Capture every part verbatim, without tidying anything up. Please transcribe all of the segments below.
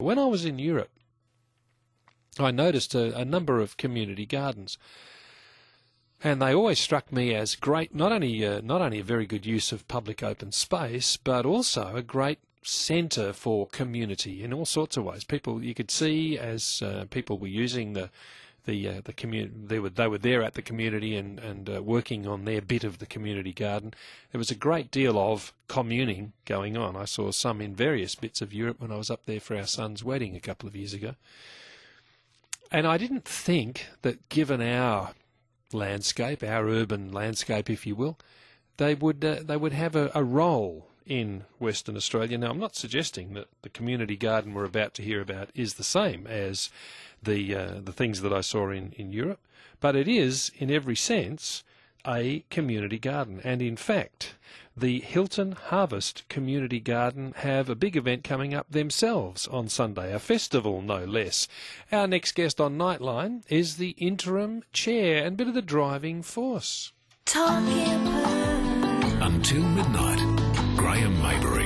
When I was in Europe, I noticed a, a number of community gardens, and they always struck me as great, not only uh, not only a very good use of public open space, but also a great centre for community in all sorts of ways. People, you could see as uh, people were using the the uh, the community, they were they were there at the community and and uh, working on their bit of the community garden. There was a great deal of communing going on. I saw some in various bits of Europe when I was up there for our son's wedding a couple of years ago. And I didn't think that, given our landscape, our urban landscape, if you will, they would uh, they would have a, a role in Western Australia. Now, I'm not suggesting that the community garden we're about to hear about is the same as the uh, the things that I saw in, in Europe, but it is, in every sense, a community garden. And in fact, the Hilton Harvest Community Garden have a big event coming up themselves on Sunday, a festival no less. Our next guest on Nightline is the interim chair and bit of the driving force. Talking bird. Until midnight, Graham Maybury.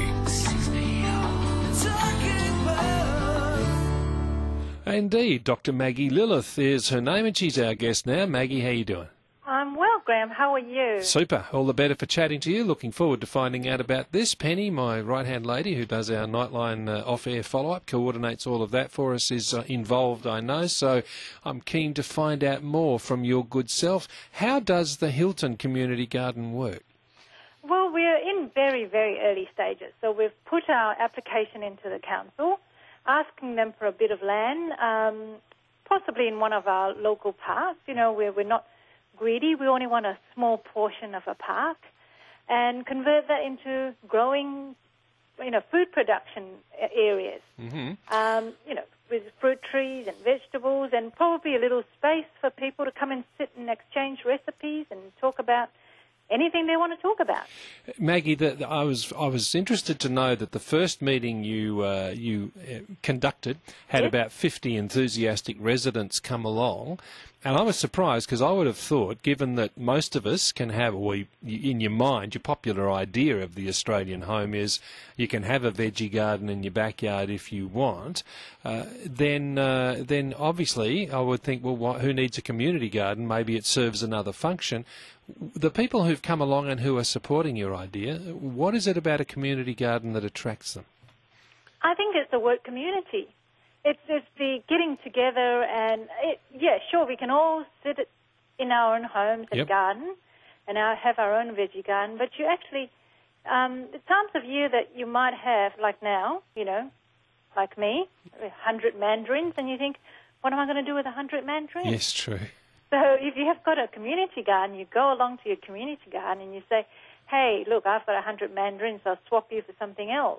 Indeed, Doctor Maggie Lillith is her name, and she's our guest now. Maggie, how you doing? I'm well, Graham. How are you? Super. All the better for chatting to you. Looking forward to finding out about this. Penny, my right-hand lady, who does our Nightline uh, off-air follow-up, coordinates all of that for us, is uh, involved, I know, so I'm keen to find out more from your good self. How does the Hilton Community Garden work? Well, we're in very, very early stages. So we've put our application into the council, asking them for a bit of land, um, possibly in one of our local parks. You know, where we're not greedy. We only want a small portion of a park, and convert that into growing, you know, food production areas. Mm-hmm. Um, you know, with fruit trees and vegetables, and probably a little space for people to come and sit and exchange recipes and talk about anything they want to talk about. Maggie, the, the, I was I was interested to know that the first meeting you uh, you uh, conducted had yes. about fifty enthusiastic residents come along, and I was surprised because I would have thought, given that most of us can have, or you, in your mind, your popular idea of the Australian home is you can have a veggie garden in your backyard if you want, uh, then uh, then obviously I would think, well, what, who needs a community garden? Maybe it serves another function. The people who've come along and who are supporting your idea, what is it about a community garden that attracts them? I think it's the word community. It's, it's the getting together and, it, yeah, sure, we can all sit in our own homes and yep. garden and our, have our own veggie garden, but you actually, um, the times of year that you might have, like now, you know, like me, a hundred mandarins, and you think, what am I going to do with a hundred mandarins? Yes, true. So if you have got a community garden, you go along to your community garden and you say, hey, look, I've got a hundred mandarins, I'll swap you for something else.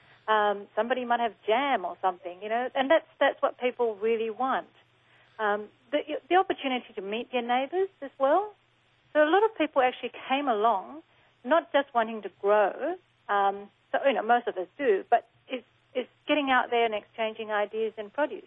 Um, somebody might have jam or something, you know, and that's that's what people really want. Um, the, the opportunity to meet your neighbours as well. So a lot of people actually came along, not just wanting to grow, um, so, you know, most of us do, but it's, it's getting out there and exchanging ideas and produce.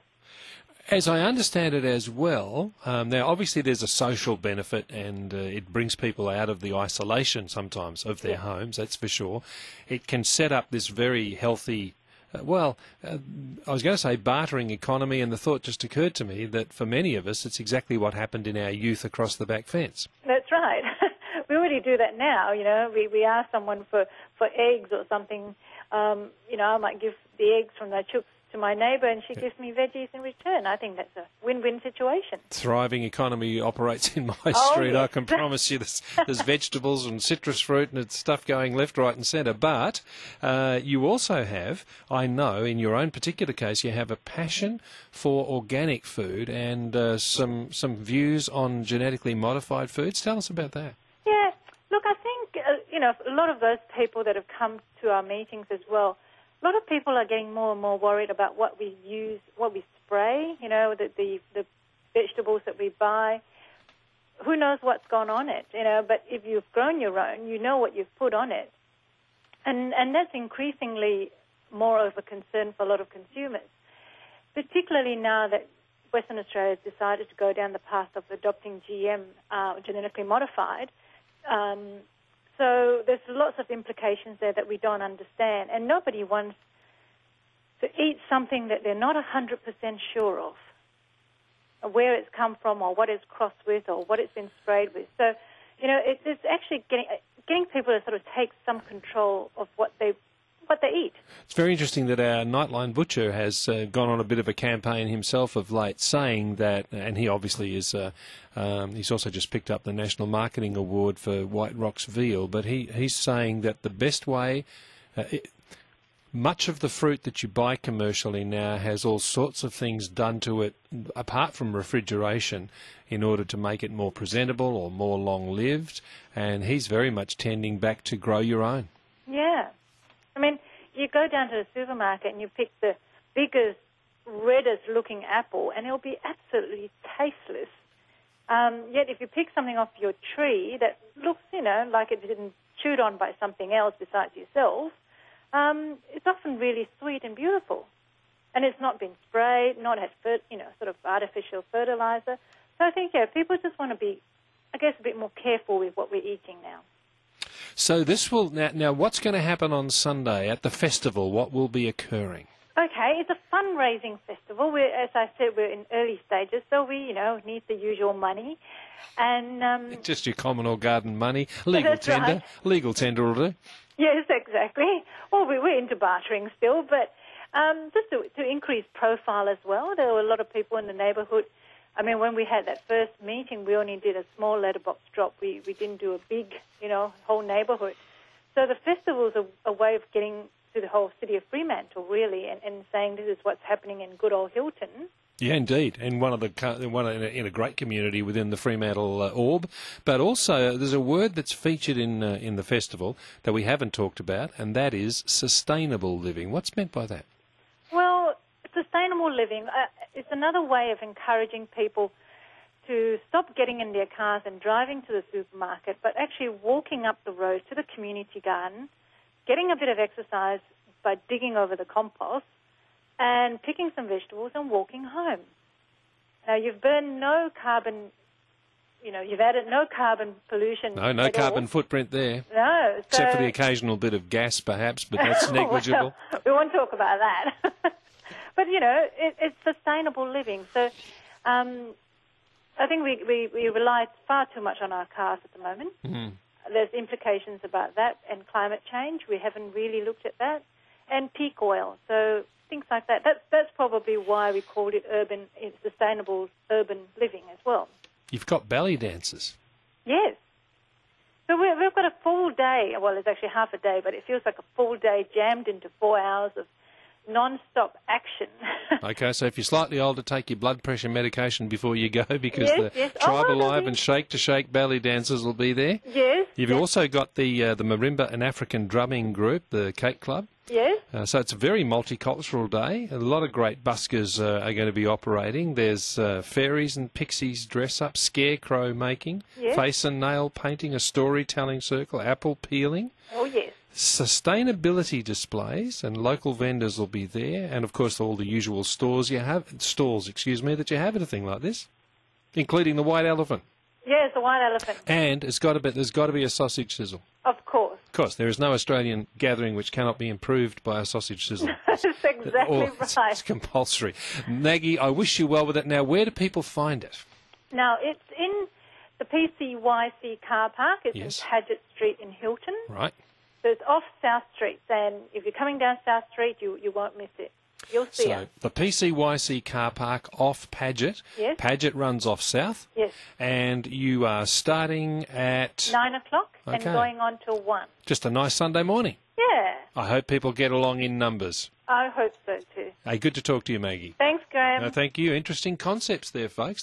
As I understand it as well, um, now obviously there's a social benefit, and uh, it brings people out of the isolation sometimes of their yeah. homes, that's for sure. It can set up this very healthy, uh, well, uh, I was going to say bartering economy, and the thought just occurred to me that for many of us it's exactly what happened in our youth across the back fence. That's right. We already do that now, you know. We, we ask someone for, for eggs or something. Um, you know, I might give the eggs from the chooks to my neighbour, and she gives me veggies in return. I think that's a win-win situation. Thriving economy operates in my oh, street. yes. I can promise you there's, there's vegetables and citrus fruit and it's stuff going left, right and centre. But uh, you also have, I know, in your own particular case, you have a passion for organic food and uh, some, some views on genetically modified foods. Tell us about that. Yeah. Look, I think, uh, you know, a lot of those people that have come to our meetings as well, a lot of people are getting more and more worried about what we use, what we spray, you know, the, the, the vegetables that we buy. Who knows what's gone on it, you know, but if you've grown your own, you know what you've put on it. And, and that's increasingly more of a concern for a lot of consumers, particularly now that Western Australia has decided to go down the path of adopting G M, uh, genetically modified. Um, So there's lots of implications there that we don't understand, and nobody wants to eat something that they're not one hundred percent sure of, where it's come from or what it's crossed with or what it's been sprayed with. So, you know, it, it's actually getting getting people to sort of take some control of what they what they eat. It's very interesting that our Nightline Butcher has uh, gone on a bit of a campaign himself of late, saying that, and he obviously is, uh, um, he's also just picked up the National Marketing Award for White Rocks veal, but he, he's saying that the best way, uh, it, much of the fruit that you buy commercially now has all sorts of things done to it, apart from refrigeration, in order to make it more presentable or more long-lived, and he's very much tending back to grow your own. Yeah. I mean, you go down to the supermarket and you pick the biggest, reddest-looking apple, and it'll be absolutely tasteless. Um, yet if you pick something off your tree that looks, you know, like it's been chewed on by something else besides yourself, um, it's often really sweet and beautiful. And it's not been sprayed, not had, fer- you know, sort of artificial fertilizer. So I think, yeah, people just want to be, I guess, a bit more careful with what we're eating now. So this will now, now what's going to happen on Sunday at the festival? What will be occurring? Okay, it's a fundraising festival. We're, as I said, we're in early stages, so we, you know, need the usual money. And um, just your common or garden money, legal that's tender, right. legal tender will do. Yes, exactly. Well, we, we're into bartering still, but um, just to, to increase profile as well. There were a lot of people in the neighbourhood. I mean, when we had that first meeting, we only did a small letterbox drop. We we didn't do a big, you know, whole neighbourhood. So the festival is a, a way of getting to the whole city of Fremantle, really, and, and saying this is what's happening in good old Hilton. Yeah, indeed, and one of the one in a, in a great community within the Fremantle uh, Orb. But also, there's a word that's featured in uh, in the festival that we haven't talked about, and that is sustainable living. What's meant by that? Well, sustainable living uh, is another way of encouraging people to stop getting in their cars and driving to the supermarket, but actually walking up the road to the community garden, getting a bit of exercise by digging over the compost, and picking some vegetables and walking home. Now, you've burned no carbon, you know, you've added no carbon pollution. No, no at carbon all. footprint there. No. So, except for the occasional bit of gas, perhaps, but that's negligible. Well, we won't talk about that. But, you know, it, it's sustainable living. So um, I think we, we, we rely far too much on our cars at the moment. Mm. There's implications about that and climate change. We haven't really looked at that. And peak oil. So things like that. That's, that's probably why we called it urban, sustainable urban living as well. You've got belly dancers. Yes. So we're, we've got a full day. Well, it's actually half a day, but it feels like a full day jammed into four hours of non-stop action. Okay, so if you're slightly older, take your blood pressure medication before you go, because yes, the yes. Tribe oh, Alive be... and Shake to Shake belly dancers will be there. Yes. You've yes. also got the uh, the Marimba and African drumming group, the Cake Club. Yes. Uh, so it's a very multicultural day. A lot of great buskers uh, are going to be operating. There's uh, fairies and pixies dress-up, scarecrow making, yes. face and nail painting, a storytelling circle, apple peeling. Oh, yes. Sustainability displays, and local vendors will be there, and of course all the usual stores you have, stalls, excuse me, that you have at a thing like this, including the White Elephant. Yes, the White Elephant. And it's got to be, there's got to be a sausage sizzle. Of course. Of course, there is no Australian gathering which cannot be improved by a sausage sizzle. That's exactly or, right. It's, it's compulsory. Maggie, I wish you well with it. Now, where do people find it? Now, it's in the P C Y C car park. It's yes. in Paget Street in Hilton. Right. So it's off South Street, and if you're coming down South Street, you, you won't miss it. You'll see so it. the P C Y C car park off Paget. Yes. Paget runs off south. Yes. And you are starting at Nine o'clock okay. and going on till one. Just a nice Sunday morning. Yeah. I hope people get along in numbers. I hope so too. Hey, good to talk to you, Maggie. Thanks, Graham. No, thank you. Interesting concepts there, folks.